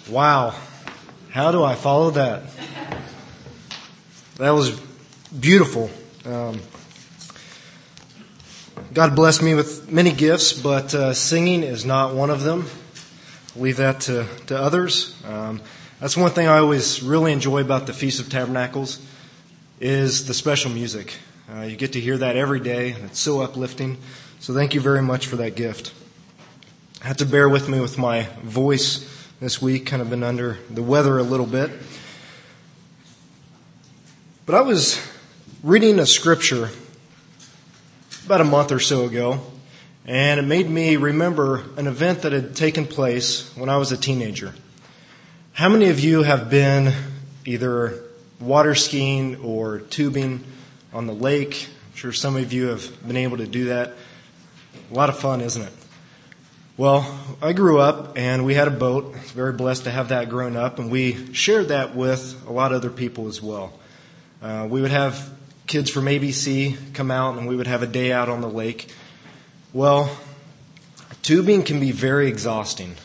Wow. How do I follow that? That was beautiful. God blessed me with many gifts, but singing is not one of them. Leave that to others. That's one thing I always really enjoy about the Feast of Tabernacles is the special music. You get to hear that every day, and it's so uplifting. So thank you very much for that gift. I had to bear with me with my voice this week, kind of been under the weather a little bit. But I was reading a scripture about a month or so ago, and it made me remember an event that had taken place when I was a teenager. How many of you have been either water skiing or tubing on the lake? I'm sure some of you have been able to do that. A lot of fun, isn't it? Well, I grew up and we had a boat. I was very blessed to have that growing up, and we shared that with a lot of other people as well. We would have kids from ABC come out and we would have a day out on the lake. Well, tubing can be very exhausting.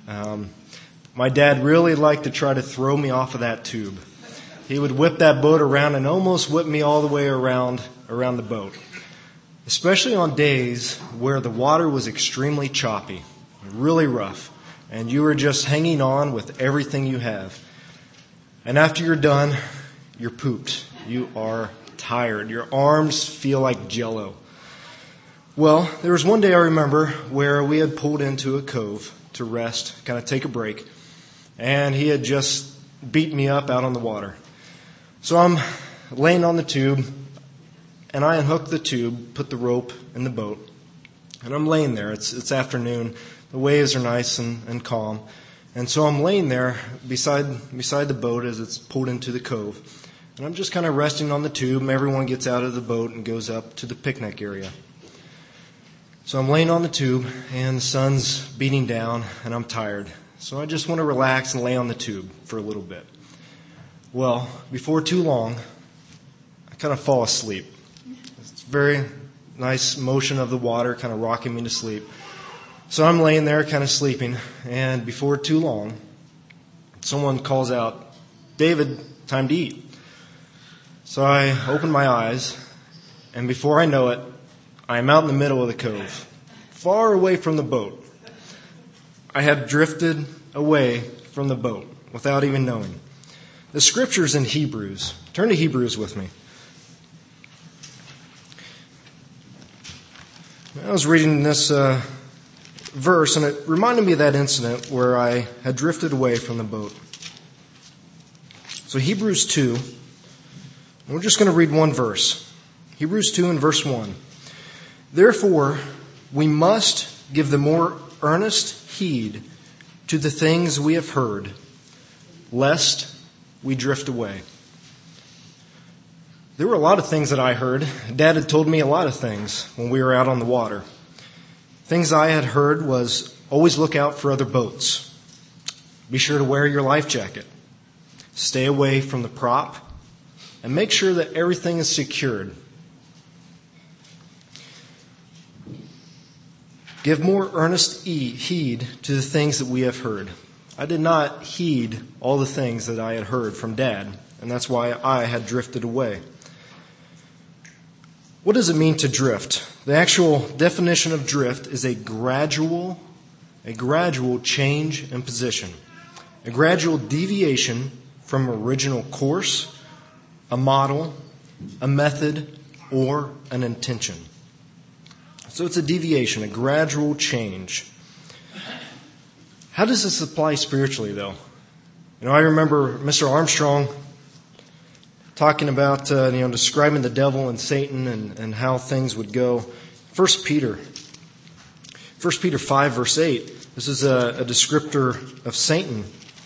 My dad really liked to try to throw me off of that tube. He would whip that boat around and almost whip me all the way around the boat. Especially on days where the water was extremely choppy, really rough, and you were just hanging on with everything you have. And after you're done, you're pooped. You are tired. Your arms feel like jello. Well, there was one day I remember where we had pulled into a cove to rest, kind of take a break, and he had just beat me up out on the water. So I'm laying on the tube, and I unhooked the tube, put the rope in the boat, and I'm laying there. It's afternoon. The waves are nice and calm. And so I'm laying there beside the boat as it's pulled into the cove. And I'm just kind of resting on the tube, and everyone gets out of the boat and goes up to the picnic area. So I'm laying on the tube, and the sun's beating down, and I'm tired. So I just want to relax and lay on the tube for a little bit. Well, before too long, I kind of fall asleep. It's very nice motion of the water kind of rocking me to sleep. So I'm laying there kind of sleeping, and before too long, someone calls out, "David, time to eat." So I open my eyes, and before I know it, I'm out in the middle of the cove, far away from the boat. I had drifted away from the boat without even knowing. The scripture's in Hebrews. Turn to Hebrews with me. I was reading this verse, and it reminded me of that incident where I had drifted away from the boat. So Hebrews 2, and we're just going to read one verse. Hebrews 2 and verse 1. "Therefore, we must give the more earnest heed to the things we have heard, lest we drift away." There were a lot of things that I heard. Dad had told me a lot of things when we were out on the water. Things I had heard was always look out for other boats. Be sure to wear your life jacket. Stay away from the prop. And make sure that everything is secured. Give more earnest heed to the things that we have heard. I did not heed all the things that I had heard from Dad, and that's why I had drifted away. What does it mean to drift? The actual definition of drift is a gradual change in position, a gradual deviation from original course, a model, a method, or an intention. So it's a deviation, a gradual change. How does this apply spiritually, though? I remember Mr. Armstrong talking about, describing the devil and Satan and how things would go. 1 Peter 5, verse 8. This is a descriptor of Satan.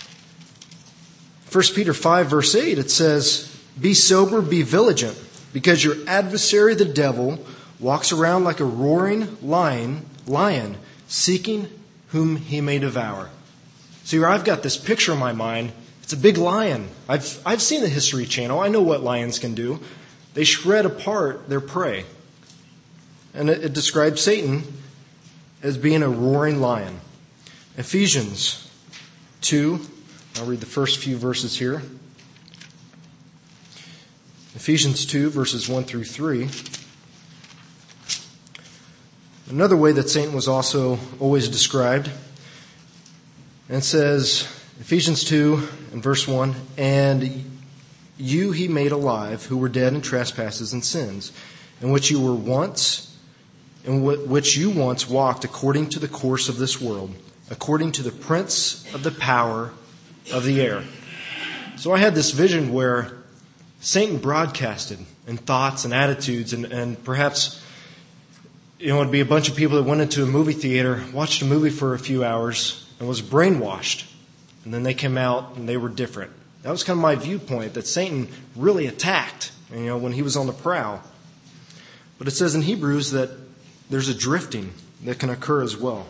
1 Peter 5, verse 8, it says, "Be sober, be vigilant, because your adversary, the devil, walks around like a roaring lion, seeking whom he may devour." See, I've got this picture in my mind. It's a big lion. I've seen the History Channel. I know what lions can do. They shred apart their prey. And it describes Satan as being a roaring lion. Ephesians 2, I'll read the first few verses here. Ephesians 2, verses 1 through 3. Another way that Satan was also always described, and it says, Ephesians 2 and verse 1, "And you he made alive, who were dead in trespasses and sins, in which you once walked according to the course of this world, according to the prince of the power of the air." So I had this vision where Satan broadcasted in thoughts and attitudes, and perhaps it'd be a bunch of people that went into a movie theater, watched a movie for a few hours, and was brainwashed. And then they came out and they were different. That was kind of my viewpoint, that Satan really attacked, when he was on the prowl. But it says in Hebrews that there's a drifting that can occur as well.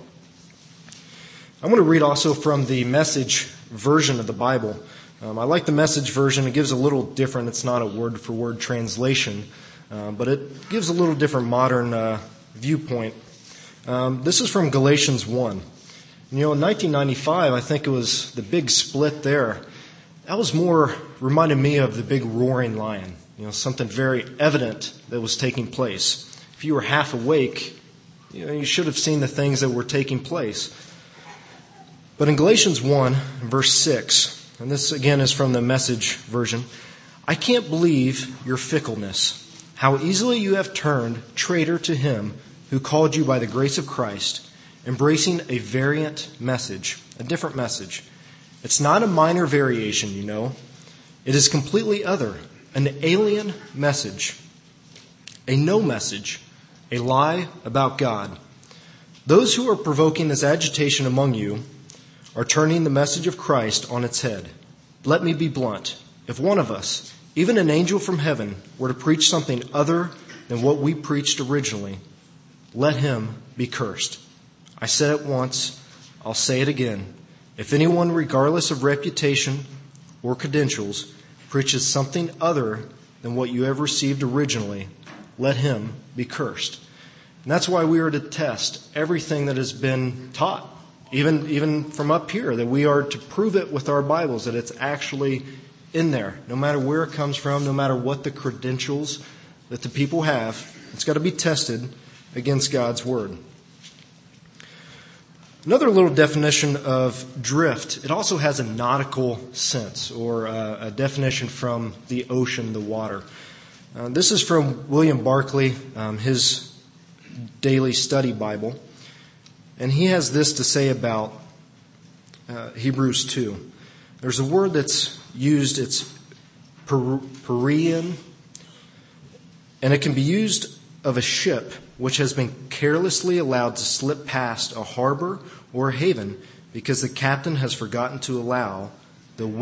I'm going to read also from the Message version of the Bible. I like the Message version. It gives a little different. It's not a word-for-word translation, but it gives a little different modern viewpoint. This is from Galatians 1. In 1995, I think it was the big split there. That was reminded me of the big roaring lion. Something very evident that was taking place. If you were half awake, you should have seen the things that were taking place. But in Galatians 1, verse 6, and this again is from the Message version, "I can't believe your fickleness, how easily you have turned traitor to him who called you by the grace of Christ, embracing a variant message," a different message. It's not a minor variation, It is completely other, an alien message, a no message, a lie about God. Those who are provoking this agitation among you are turning the message of Christ on its head. Let me be blunt. If one of us, even an angel from heaven, were to preach something other than what we preached originally, let him be cursed. I said it once, I'll say it again. If anyone, regardless of reputation or credentials, preaches something other than what you have received originally, let him be cursed. And that's why we are to test everything that has been taught, even from up here, that we are to prove it with our Bibles, that it's actually in there. No matter where it comes from, no matter what the credentials that the people have, it's got to be tested against God's Word. Another little definition of drift, it also has a nautical sense, or a definition from the ocean, the water. This is from William Barclay, his daily study Bible. And he has this to say about Hebrews 2. There's a word that's used, it's Perean, and it can be used of a ship which has been carelessly allowed to slip past a harbor or a haven because the captain has forgotten to allow for the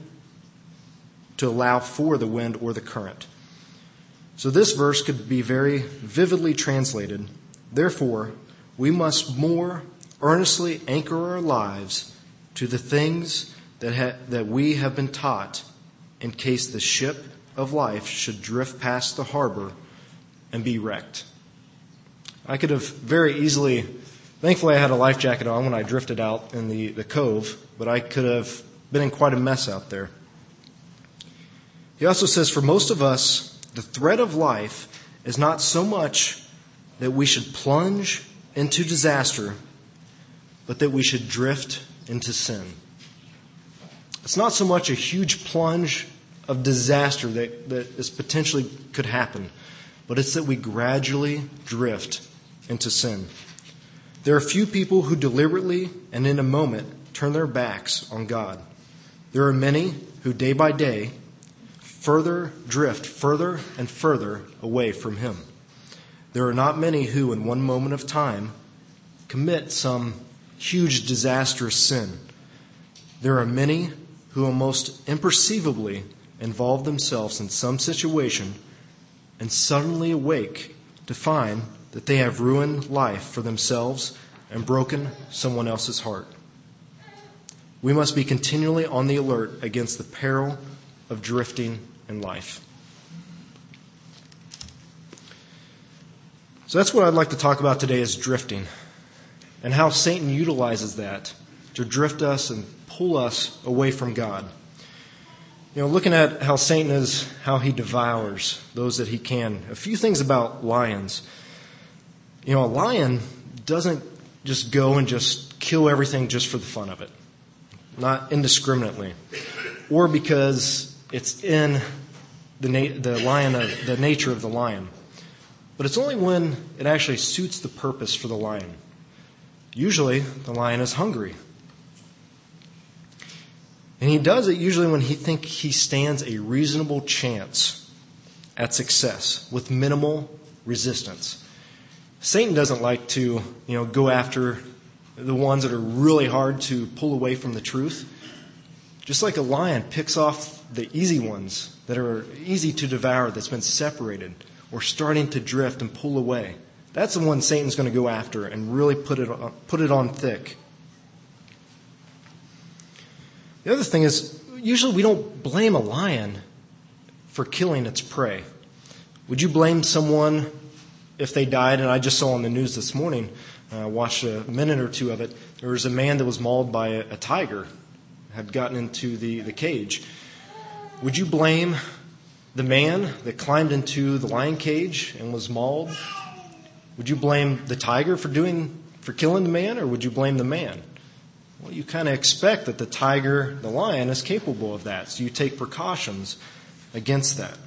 wind or the current. So this verse could be very vividly translated. Therefore, we must more earnestly anchor our lives to the things that we have been taught, in case the ship of life should drift past the harbor and be wrecked. I could have very easily, thankfully I had a life jacket on when I drifted out in the cove, but I could have been in quite a mess out there. He also says, for most of us, the threat of life is not so much that we should plunge into disaster, but that we should drift into sin. It's not so much a huge plunge of disaster that is potentially could happen, but it's that we gradually drift into sin. There are few people who deliberately and in a moment turn their backs on God. There are many who day by day drift further and further away from Him. There are not many who in one moment of time commit some huge disastrous sin. There are many who almost imperceivably involve themselves in some situation and suddenly awake to find that they have ruined life for themselves and broken someone else's heart. We must be continually on the alert against the peril of drifting in life. So that's what I'd like to talk about today, is drifting, and how Satan utilizes that to drift us and pull us away from God. Looking at how Satan is, how he devours those that he can. A few things about lions. A lion doesn't just go and just kill everything just for the fun of it. Not indiscriminately. Or because it's in the nature of the lion. But it's only when it actually suits the purpose for the lion. Usually, the lion is hungry. And he does it usually when he thinks he stands a reasonable chance at success with minimal resistance. Satan doesn't like to, go after the ones that are really hard to pull away from the truth. Just like a lion picks off the easy ones that are easy to devour, that's been separated or starting to drift and pull away. That's the one Satan's going to go after and really put it on thick. The other thing is, usually we don't blame a lion for killing its prey. Would you blame someone if they died? And I just saw on the news this morning, watched a minute or two of it, there was a man that was mauled by a tiger, had gotten into the cage. Would you blame the man that climbed into the lion cage and was mauled? Would you blame the tiger for killing the man, or would you blame the man? Well, you kind of expect that the lion is capable of that, so you take precautions against that.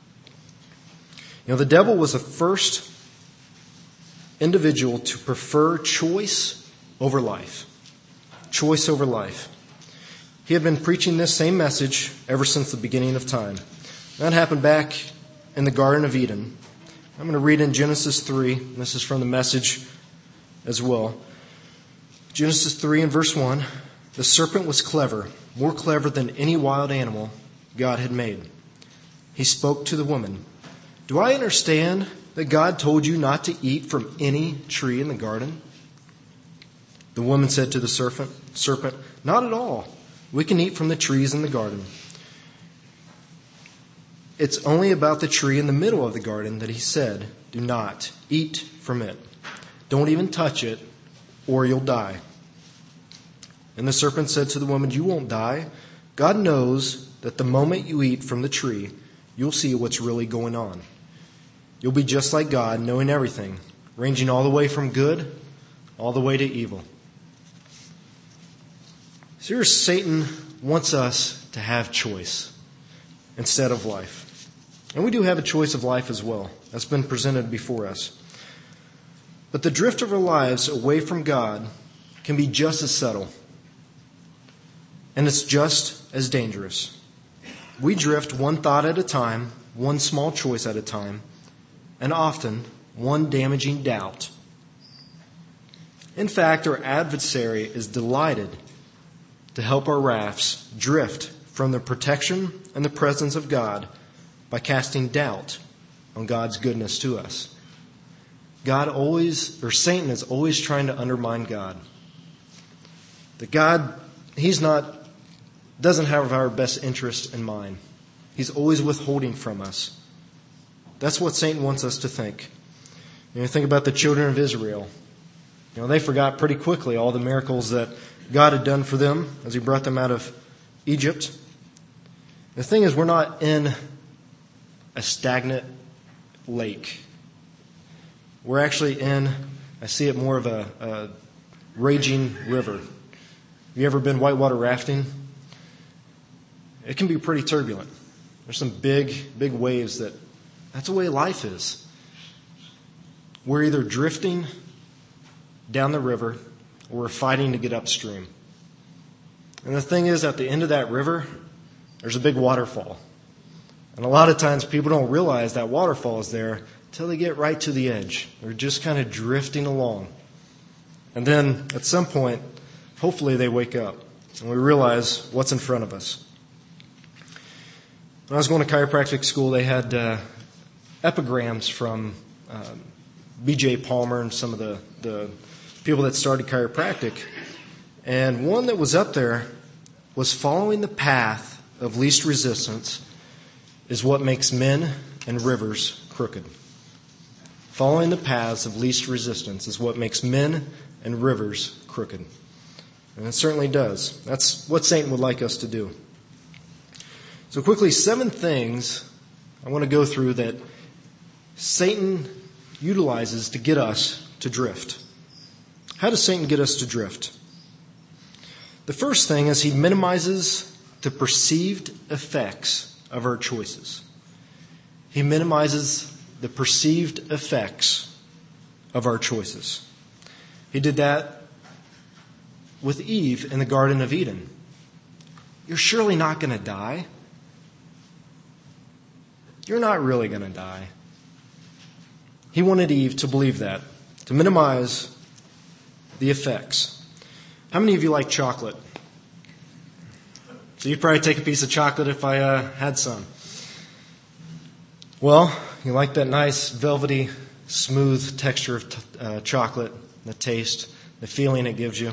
The devil was the first individual to prefer choice over life. Choice over life. He had been preaching this same message ever since the beginning of time. That happened back in the Garden of Eden. I'm going to read in Genesis 3. This is from the Message as well. Genesis 3 and verse 1. The serpent was clever, more clever than any wild animal God had made. He spoke to the woman. Do I understand that God told you not to eat from any tree in the garden? The woman said to the serpent, not at all. We can eat from the trees in the garden. It's only about the tree in the middle of the garden that he said, do not eat from it. Don't even touch it, or you'll die. And the serpent said to the woman, you won't die. God knows that the moment you eat from the tree, you'll see what's really going on. You'll be just like God, knowing everything, ranging all the way from good, all the way to evil. So here Satan wants us to have choice instead of life. And we do have a choice of life as well. That's been presented before us. But the drift of our lives away from God can be just as subtle. And it's just as dangerous. We drift one thought at a time, one small choice at a time, and often one damaging doubt. In fact, our adversary is delighted to help our rafts drift from the protection and the presence of God by casting doubt on God's goodness to us. Satan is always trying to undermine God. That God, doesn't have our best interest in mind. He's always withholding from us. That's what Satan wants us to think. Think about the children of Israel. They forgot pretty quickly all the miracles that God had done for them as he brought them out of Egypt. The thing is, we're not in a stagnant lake. We're actually I see it more of a raging river. Have you ever been whitewater rafting? It can be pretty turbulent. There's some big waves that's the way life is. We're either drifting down the river or we're fighting to get upstream. And the thing is, at the end of that river, there's a big waterfall. And a lot of times people don't realize that waterfall is there until they get right to the edge. They're just kind of drifting along. And then at some point, hopefully they wake up and we realize what's in front of us. When I was going to chiropractic school, they had epigrams from B.J. Palmer and some of the people that started chiropractic. And one that was up there was following the path of least resistance is what makes men and rivers crooked. Following the paths of least resistance is what makes men and rivers crooked. And it certainly does. That's what Satan would like us to do. So quickly, 7 things I want to go through that Satan utilizes to get us to drift. How does Satan get us to drift? The first thing is he minimizes the perceived effects of our choices. He minimizes the perceived effects of our choices. He did that with Eve in the Garden of Eden. You're surely not going to die. You're not really going to die. He wanted Eve to believe that, to minimize the effects. How many of you like chocolate? So you'd probably take a piece of chocolate if I had some. Well, you like that nice, velvety, smooth texture of chocolate, the taste, the feeling it gives you.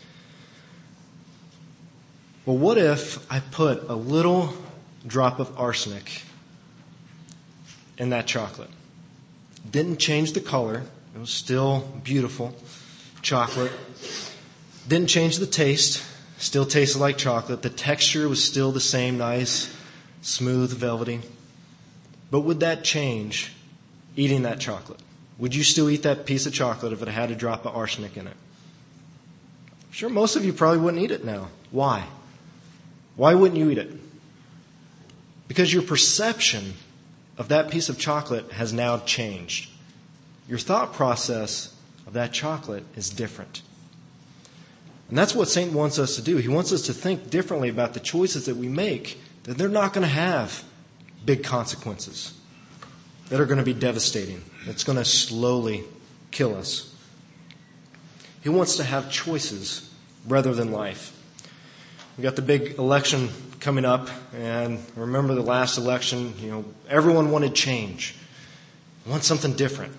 Well, what if I put a little drop of arsenic in that chocolate? Didn't change the color. It was still beautiful chocolate. Didn't change the taste. Still tasted like chocolate. The texture was still the same, nice, smooth, velvety. But would that change eating that chocolate? Would you still eat that piece of chocolate if it had a drop of arsenic in it? I'm sure most of you probably wouldn't eat it now. Why? Why wouldn't you eat it? Because your perception of that piece of chocolate has now changed. Your thought process of that chocolate is different. And that's what Satan wants us to do. He wants us to think differently about the choices that we make, that they're not going to have big consequences, that are going to be devastating, that's going to slowly kill us. He wants to have choices rather than life. We got the big election coming up, and remember the last election, everyone wanted change. They want something different.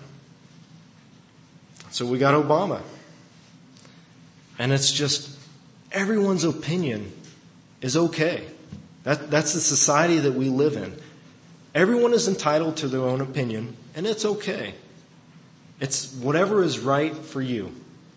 So we got Obama. And it's just, everyone's opinion is okay. That's the society that we live in. Everyone is entitled to their own opinion, and it's okay. It's whatever is right for you.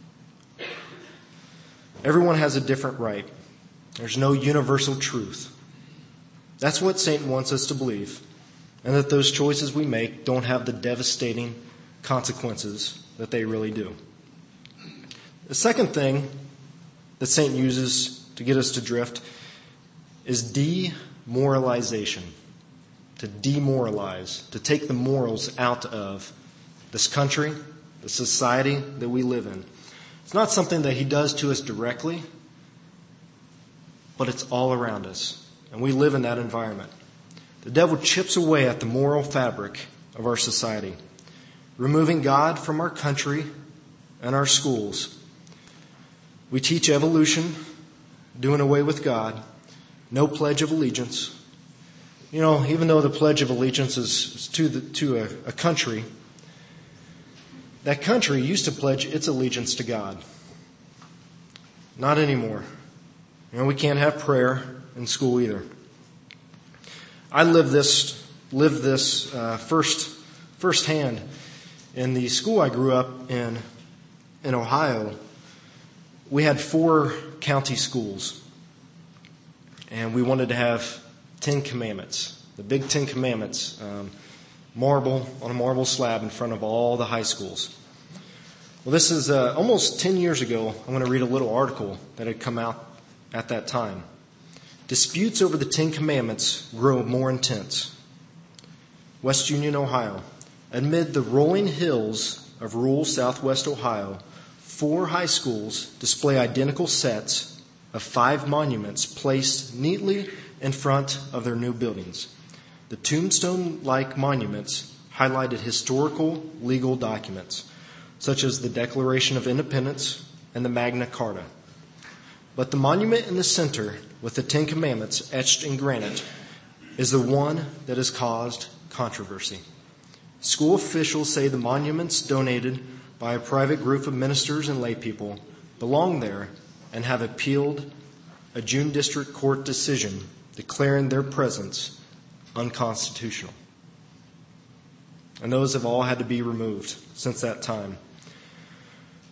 Everyone has a different right. There's no universal truth. That's what Satan wants us to believe, and that those choices we make don't have the devastating consequences that they really do. The second thing that Satan uses to get us to drift is demoralization. To demoralize, to take the morals out of this country, the society that we live in. It's not something that he does to us directly, but it's all around us. And we live in that environment. The devil chips away at the moral fabric of our society, removing God from our country and our schools. We teach evolution, doing away with God, no pledge of allegiance. Even though the Pledge of Allegiance is to a country, that country used to pledge its allegiance to God. Not anymore. We can't have prayer in school either. I lived this firsthand in the school I grew up in Ohio. We had 4 county schools, and we wanted to have 10 Commandments, the big 10 Commandments, on a marble slab in front of all the high schools. Well, this is almost 10 years ago. I'm going to read a little article that had come out at that time. Disputes over the 10 Commandments grow more intense. West Union, Ohio. Amid the rolling hills of rural southwest Ohio, 4 high schools display identical sets of 5 monuments placed neatly in front of their new buildings. The tombstone-like monuments highlighted historical legal documents, such as the Declaration of Independence and the Magna Carta. But the monument in the center, with the 10 Commandments etched in granite, is the one that has caused controversy. School officials say the monuments donated by a private group of ministers and laypeople belong there and have appealed a June District Court decision declaring their presence unconstitutional. And those have all had to be removed since that time.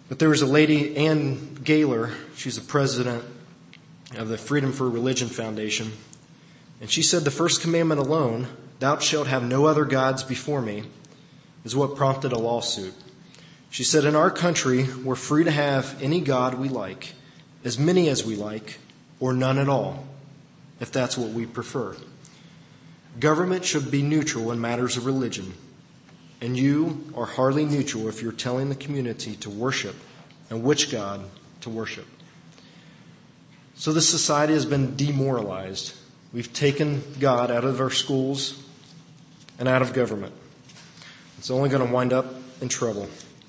But there was a lady, Ann Gaylor, she's the president of the Freedom for Religion Foundation, and she said the first commandment alone, "Thou shalt have no other gods before me," is what prompted a lawsuit. She said, in our country, we're free to have any god we like, as many as we like, or none at all, if that's what we prefer. Government should be neutral in matters of religion, and you are hardly neutral if you're telling the community to worship and which God to worship. So this society has been demoralized. We've taken God out of our schools and out of government. It's only going to wind up in trouble.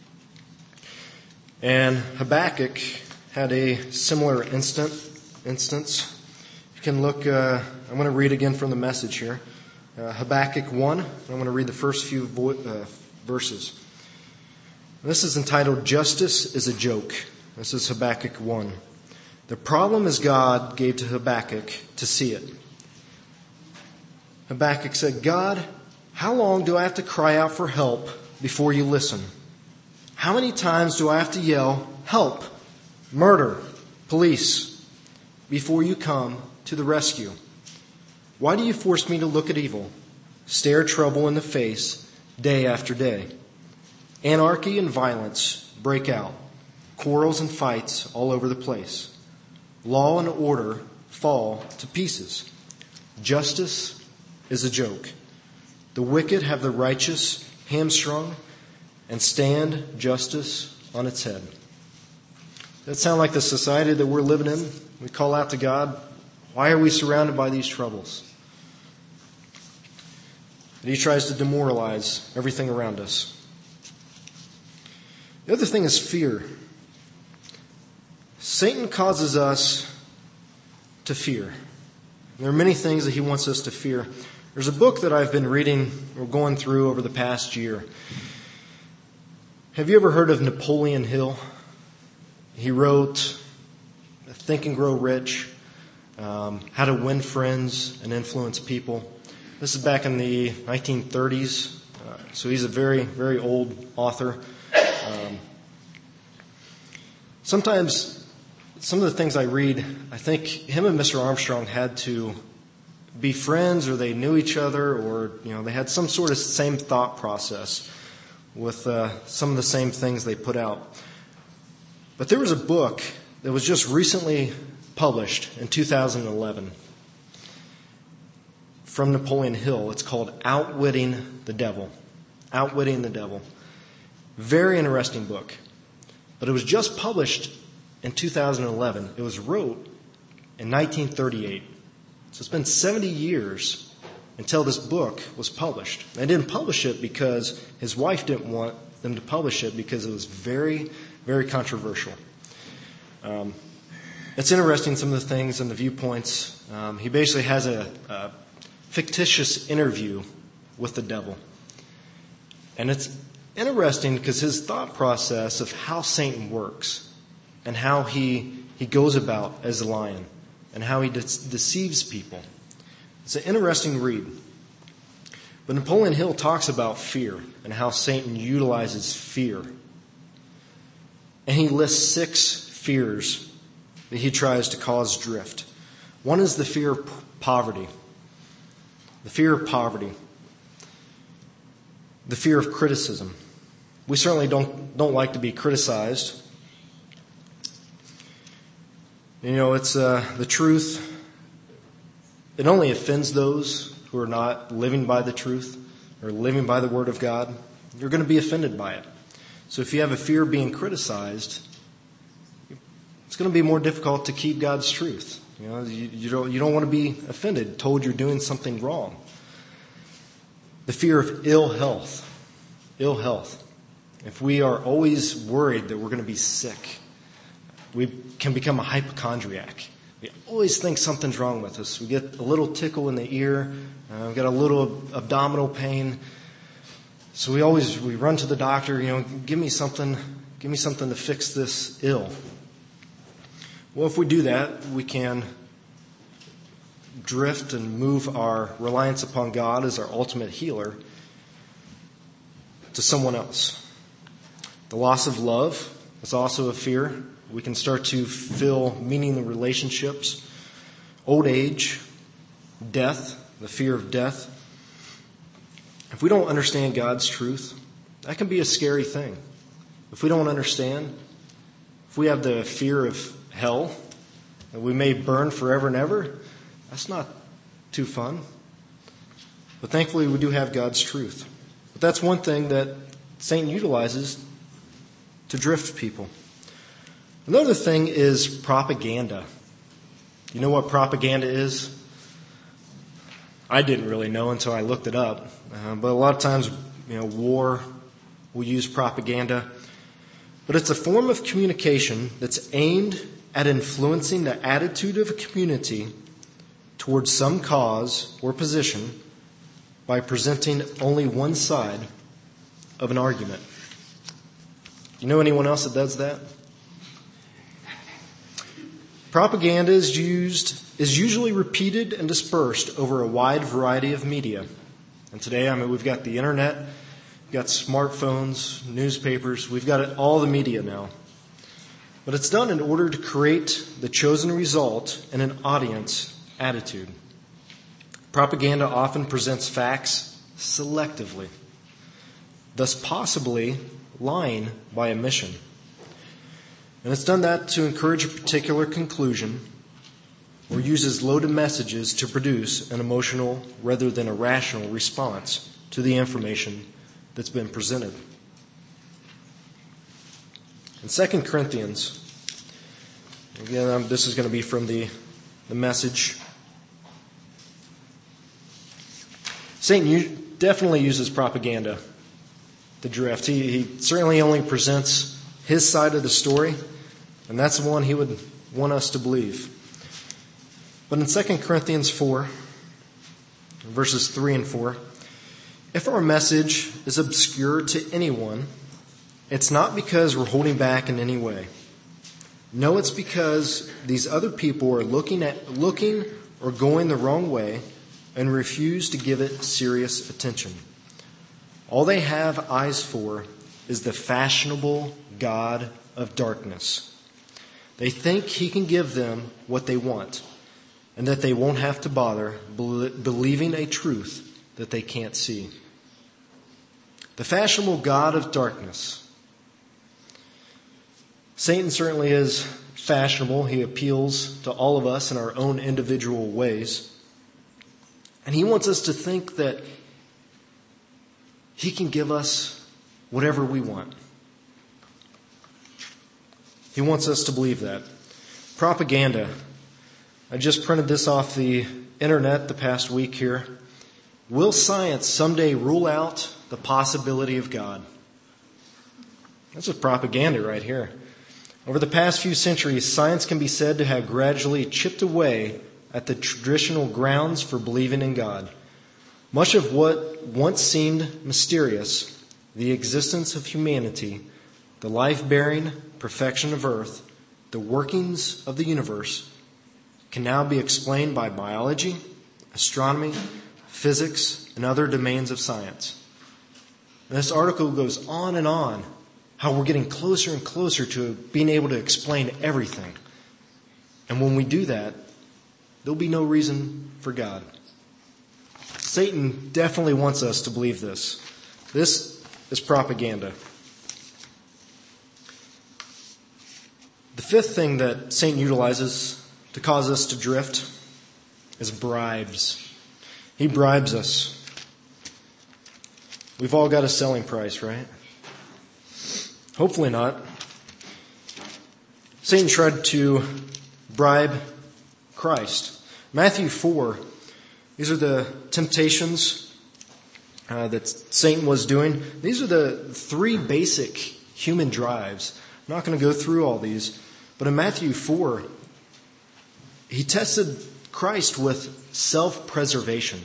And Habakkuk had a similar instance. You can look, I'm going to read again from the Message here. Habakkuk 1, I'm going to read the first few verses. This is entitled, Justice is a Joke. This is Habakkuk 1. The problem is God gave to Habakkuk to see it. Habakkuk said, God, how long do I have to cry out for help before you listen? How many times do I have to yell, help, murder, police, before you come to the rescue? Why do you force me to look at evil, stare trouble in the face day after day? Anarchy and violence break out, quarrels and fights all over the place. Law and order fall to pieces. Justice is a joke. The wicked have the righteous hamstrung and stand justice on its head. Does that sound like the society that we're living in? We call out to God, why are we surrounded by these troubles? And he tries to demoralize everything around us. The other thing is fear. Satan causes us to fear. There are many things that he wants us to fear. There's a book that I've been reading or going through over the past year. Have you ever heard of Napoleon Hill? He wrote Think and Grow Rich, How to Win Friends and Influence People. This is back in the 1930s, so he's a very, very old author. Sometimes some of the things I read, I think him and Mr. Armstrong had to be friends, or they knew each other, or they had some sort of same thought process with some of the same things they put out. But there was a book that was just recently published in 2011 from Napoleon Hill. It's called Outwitting the Devil. Outwitting the Devil. Very interesting book. But it was just published in 2011. It was wrote in 1938. So it's been 70 years until this book was published. They didn't publish it because his wife didn't want them to publish it because it was very, very controversial. It's interesting, some of the things and the viewpoints. He basically has a fictitious interview with the devil. And it's interesting because his thought process of how Satan works and how he goes about as a lion and how he deceives people. It's an interesting read. But Napoleon Hill talks about fear and how Satan utilizes fear. And he lists 6 fears that he tries to cause drift. One is the fear of poverty. The fear of poverty. The fear of criticism. We certainly don't like to be criticized. It's the truth. It only offends those who are not living by the truth or living by the Word of God. You're going to be offended by it. So if you have a fear of being criticized, it's going to be more difficult to keep God's truth. You don't want to be offended, told you're doing something wrong. The fear of ill health. Ill health. If we are always worried that we're going to be sick, we can become a hypochondriac. We always think something's wrong with us. We get a little tickle in the ear. We got a little abdominal pain. So we run to the doctor. Give me something to fix this ill. Well, if we do that, we can drift and move our reliance upon God as our ultimate healer to someone else. The loss of love, It's also a fear. We can start to feel meaningless relationships, old age, death, the fear of death. If we don't understand God's truth, that can be a scary thing. If we don't understand, if we have the fear of hell, that we may burn forever and ever, that's not too fun. But thankfully we do have God's truth. But that's one thing that Satan utilizes to drift people. Another thing is propaganda. You know what propaganda is? I didn't really know until I looked it up. But a lot of times, war will use propaganda. But it's a form of communication that's aimed at influencing the attitude of a community towards some cause or position by presenting only one side of an argument. You know anyone else that does that? Propaganda is usually repeated and dispersed over a wide variety of media. And today, we've got the internet, we've got smartphones, newspapers, we've got all the media now. But it's done in order to create the chosen result in an audience attitude. Propaganda often presents facts selectively, thus possibly lying by omission. And it's done that to encourage a particular conclusion or uses loaded messages to produce an emotional rather than a rational response to the information that's been presented. In 2 Corinthians, again, this is going to be from the Message. Satan definitely uses propaganda to drift. He certainly only presents his side of the story, and that's the one he would want us to believe. But in 2 Corinthians 4, verses 3 and 4, if our message is obscure to anyone, it's not because we're holding back in any way. No, it's because these other people are looking or going the wrong way and refuse to give it serious attention. All they have eyes for is the fashionable god of darkness. They think he can give them what they want and that they won't have to bother believing a truth that they can't see. The fashionable god of darkness. Satan certainly is fashionable. He appeals to all of us in our own individual ways. And he wants us to think that he can give us whatever we want. He wants us to believe that. Propaganda. I just printed this off the internet the past week here. Will science someday rule out the possibility of God? That's just propaganda right here. Over the past few centuries, science can be said to have gradually chipped away at the traditional grounds for believing in God. Much of what once seemed mysterious, the existence of humanity, the life-bearing perfection of Earth, the workings of the universe, can now be explained by biology, astronomy, physics, and other domains of science. And this article goes on, how we're getting closer and closer to being able to explain everything. And when we do that, there'll be no reason for God. Satan definitely wants us to believe this. This is propaganda. The fifth thing that Satan utilizes to cause us to drift is bribes. He bribes us. We've all got a selling price, right? Hopefully not. Satan tried to bribe Christ. Matthew 4, these are the temptations that Satan was doing. These are the three basic human drives. I'm not going to go through all these, but in Matthew 4, he tested Christ with self-preservation.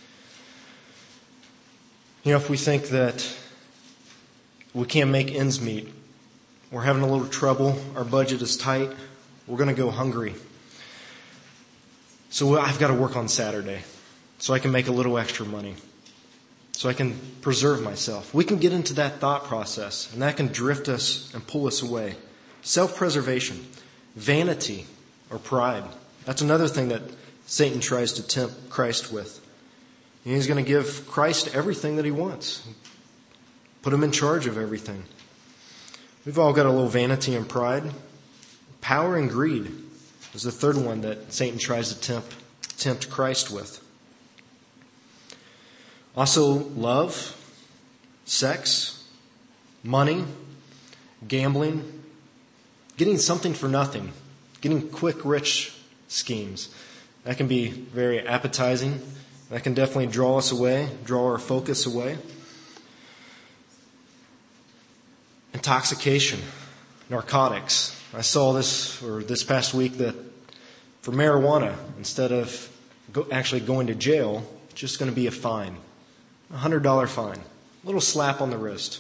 If we think that we can't make ends meet, we're having a little trouble, our budget is tight, we're going to go hungry. So I've got to work on Saturday so I can make a little extra money. so I can preserve myself. We can get into that thought process, and that can drift us and pull us away. Self-preservation, vanity, or pride. That's another thing that Satan tries to tempt Christ with. And he's going to give Christ everything that he wants. Put him in charge of everything. We've all got a little vanity and pride. Power and greed is the third one that Satan tries to tempt Christ with. Also, love, sex, money, gambling, getting something for nothing, getting quick, rich schemes. That can be very appetizing. That can definitely draw us away, draw our focus away. Intoxication, narcotics. I saw this past week that for marijuana, instead of actually going to jail, it's just going to be a fine. $100 fine. A little slap on the wrist.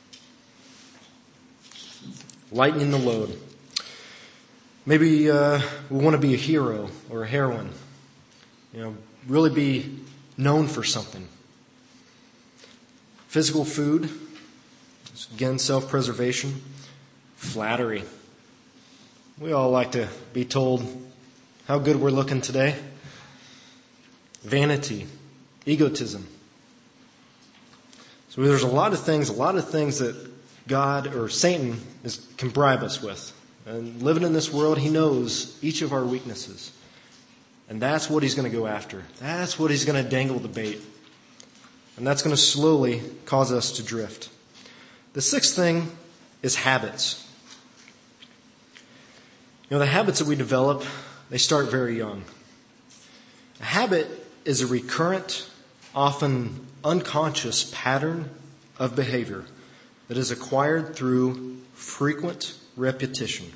Lightening the load. Maybe we want to be a hero or a heroine. Really be known for something. Physical food. Again, self-preservation. Flattery. We all like to be told how good we're looking today. Vanity. Egotism. So there's a lot of things that God or Satan can bribe us with. And living in this world, he knows each of our weaknesses. And that's what he's going to go after. That's what he's going to dangle the bait. And that's going to slowly cause us to drift. The sixth thing is habits. The habits that we develop, they start very young. A habit is a recurrent, often unconscious pattern of behavior that is acquired through frequent repetition.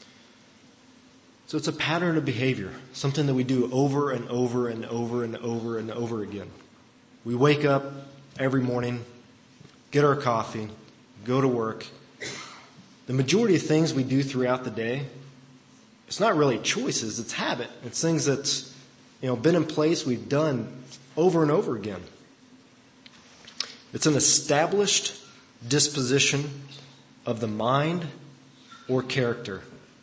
So it's a pattern of behavior, something that we do over and over and over and over and over again. We wake up every morning, get our coffee, go to work. The majority of things we do throughout the day, it's not really choices, it's habit. It's things that's been in place, we've done over and over again. It's an established disposition of the mind or character.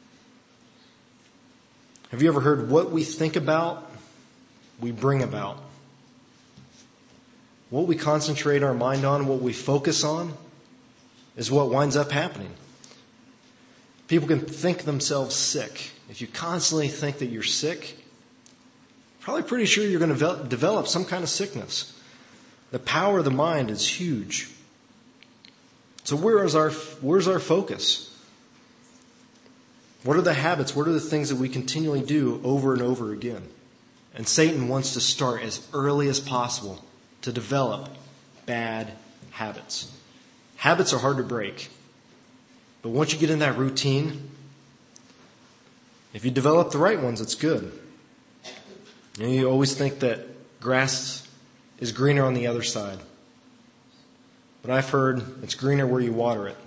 Have you ever heard what we think about, we bring about? What we concentrate our mind on, what we focus on, is what winds up happening. People can think themselves sick. If you constantly think that you're sick, probably pretty sure you're going to develop some kind of sickness. The power of the mind is huge. So where's our focus? What are the habits? What are the things that we continually do over and over again? And Satan wants to start as early as possible to develop bad habits. Habits are hard to break. But once you get in that routine, if you develop the right ones, it's good. You always think that grass is greener on the other side. But I've heard it's greener where you water it.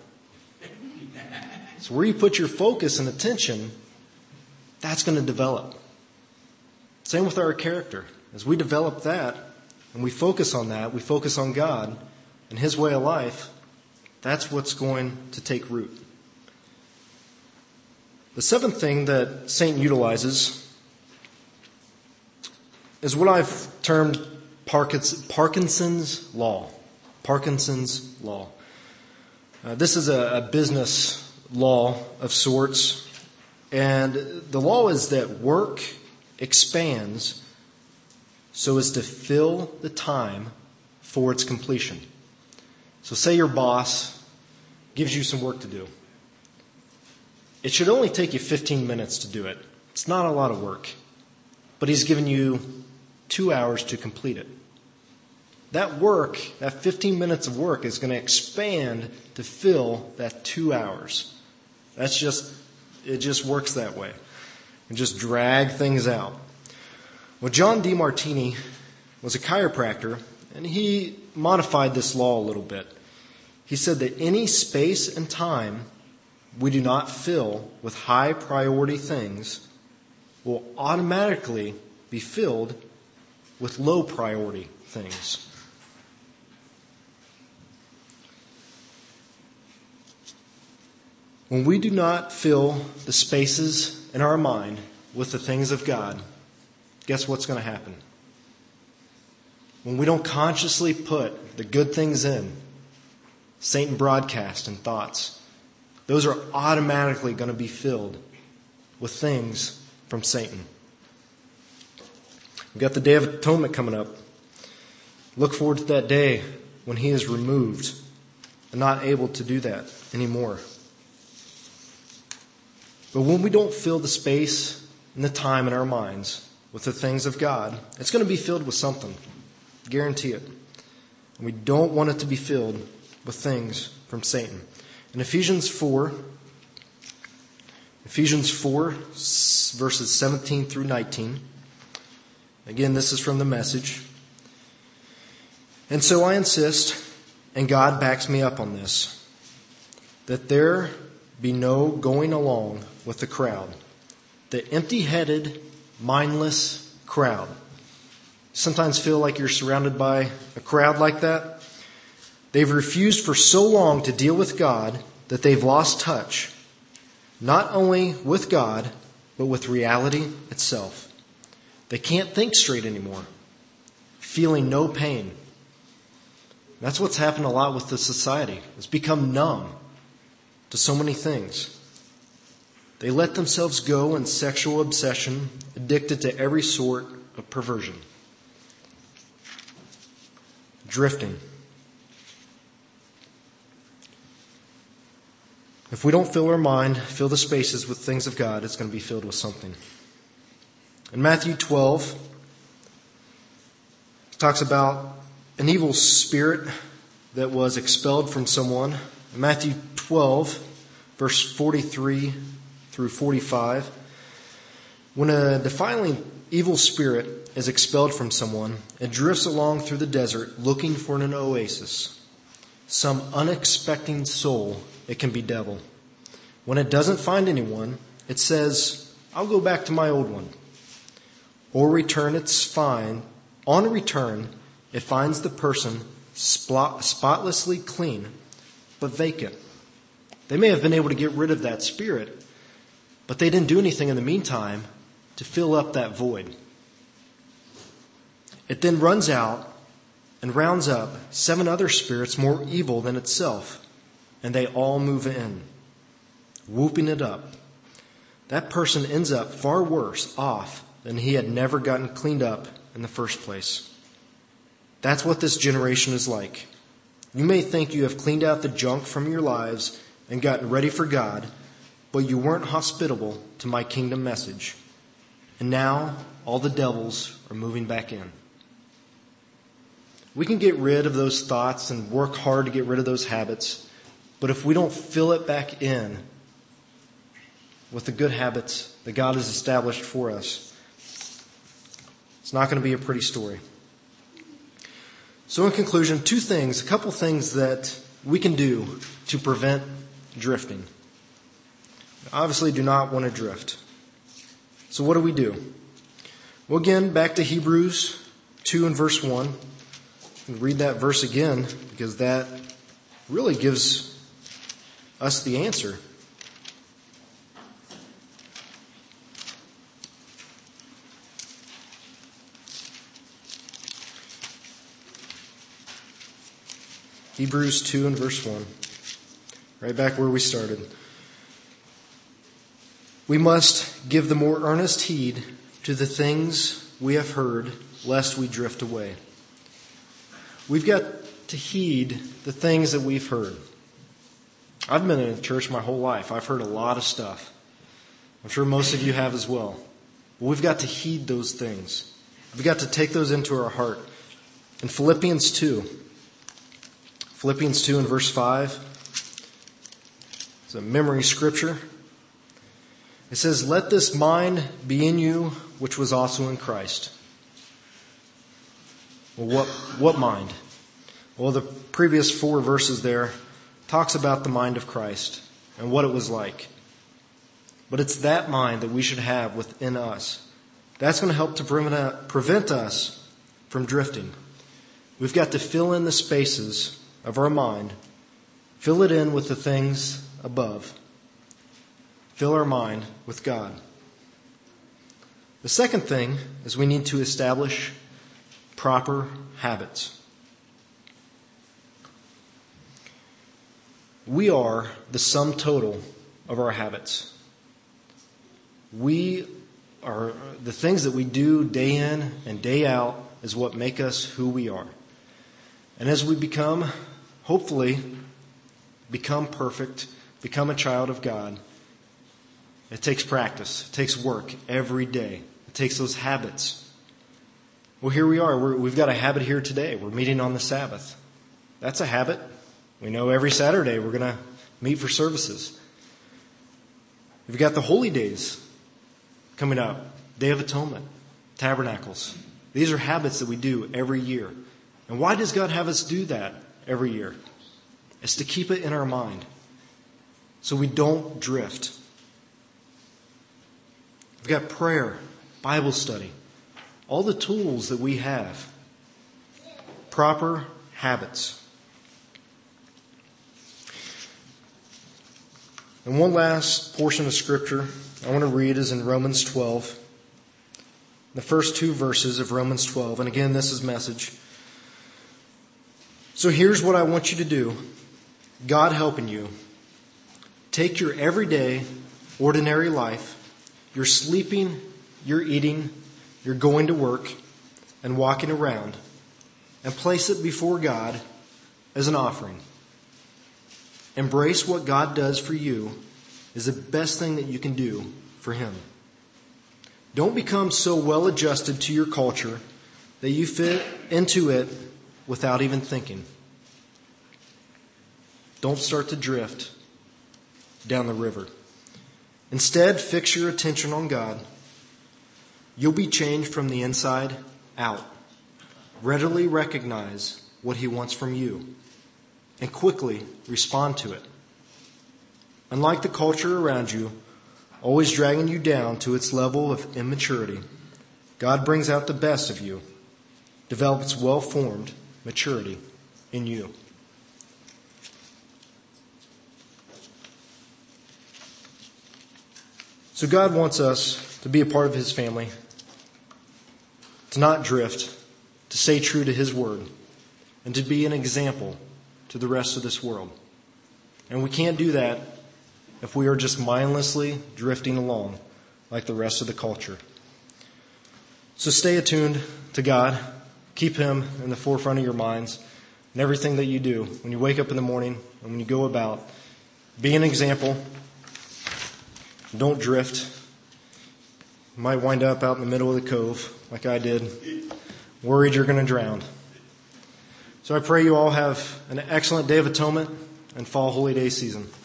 So where you put your focus and attention, that's going to develop. Same with our character. As we develop that, and we focus on that, we focus on God and His way of life, that's what's going to take root. The seventh thing that Satan utilizes is what I've termed Parkinson's Law. Parkinson's Law. This is a business law of sorts. And the law is that work expands so as to fill the time for its completion. So say your boss gives you some work to do. It should only take you 15 minutes to do it. It's not a lot of work. But he's given you 2 hours to complete it. That work, that 15 minutes of work is going to expand to fill that 2 hours. It just works that way. And just drag things out. Well, John DeMartini was a chiropractor, and he modified this law a little bit. He said that any space and time we do not fill with high priority things will automatically be filled with low priority things. When we do not fill the spaces in our mind with the things of God, guess what's going to happen? When we don't consciously put the good things in, Satan broadcast and thoughts, those are automatically going to be filled with things from Satan. We've got the Day of Atonement coming up. Look forward to that day when he is removed and not able to do that anymore. But when we don't fill the space and the time in our minds with the things of God, it's going to be filled with something. Guarantee it. And we don't want it to be filled with things from Satan. In Ephesians 4, verses 17 through 19. Again, this is from the Message. And so I insist, and God backs me up on this, that there be no going along with the crowd, the empty-headed, mindless crowd. Sometimes feel like you're surrounded by a crowd like that. They've refused for so long to deal with God that they've lost touch, not only with God, but with reality itself. They can't think straight anymore, feeling no pain. That's what's happened a lot with the society. It's become numb to so many things. They let themselves go in sexual obsession, addicted to every sort of perversion. Drifting. If we don't fill our mind, fill the spaces with things of God, it's going to be filled with something. In Matthew 12, it talks about an evil spirit that was expelled from someone. In Matthew 12, verse 43 through 45, when a defiling evil spirit is expelled from someone, it drifts along through the desert looking for an oasis. Some unexpected soul, it can be devil. When it doesn't find anyone, it says, I'll go back to my old one. On return, it finds the person spotlessly clean, but vacant. They may have been able to get rid of that spirit, but they didn't do anything in the meantime to fill up that void. It then runs out and rounds up 7 other spirits more evil than itself, and they all move in, whooping it up. That person ends up far worse off than he had never gotten cleaned up in the first place. That's what this generation is like. You may think you have cleaned out the junk from your lives and gotten ready for God, but you weren't hospitable to my kingdom message. And now all the devils are moving back in. We can get rid of those thoughts and work hard to get rid of those habits, but if we don't fill it back in with the good habits that God has established for us, it's not going to be a pretty story. So in conclusion, a couple things that we can do to prevent drifting. We obviously do not want to drift. So what do? Well, again, back to Hebrews 2 and verse 1. And read that verse again because that really gives us the answer. Hebrews 2 and verse 1. Right back where we started. We must give the more earnest heed to the things we have heard, lest we drift away. We've got to heed the things that we've heard. I've been in a church my whole life. I've heard a lot of stuff. I'm sure most of you have as well. But we've got to heed those things. We've got to take those into our heart. In Philippians 2 and verse 5, it's a memory scripture. It says, let this mind be in you, which was also in Christ. Well, what mind? Well, the previous 4 verses there talks about the mind of Christ and what it was like. But it's that mind that we should have within us. That's going to help to prevent us from drifting. We've got to fill in the spaces of our mind, fill it in with the things above. fill our mind with God. The second thing is we need to establish proper habits. We are the sum total of our habits. We are the things that we do day in and day out is what make us who we are. And as we hopefully become perfect, become a child of God, it takes practice. It takes work every day. It takes those habits. Well, here we are. We've got a habit here today. We're meeting on the Sabbath. That's a habit. We know every Saturday we're going to meet for services. We've got the holy days coming up. Day of Atonement, Tabernacles. These are habits that we do every year. And why does God have us do that every year? It's to keep it in our mind so we don't drift. We've got prayer, Bible study, all the tools that we have. Proper habits. And one last portion of Scripture I want to read is in Romans 12. The first 2 verses of Romans 12. And again, this is Message. So here's what I want you to do. God helping you. Take your everyday, ordinary life. You're sleeping, you're eating, you're going to work, and walking around. And place it before God as an offering. Embrace what God does for you is the best thing that you can do for Him. Don't become so well adjusted to your culture that you fit into it without even thinking. Don't start to drift down the river. Instead, fix your attention on God. You'll be changed from the inside out. Readily recognize what He wants from you and quickly respond to it. Unlike the culture around you, always dragging you down to its level of immaturity, God brings out the best of you, develops well-formed maturity in you. So God wants us to be a part of His family, to not drift, to stay true to His word, and to be an example to the rest of this world. And we can't do that if we are just mindlessly drifting along like the rest of the culture. So stay attuned to God. Keep Him in the forefront of your minds and everything that you do. When you wake up in the morning and when you go about, be an example. Don't drift. You might wind up out in the middle of the cove like I did, worried you're going to drown. So I pray you all have an excellent Day of Atonement and Fall Holy Day season.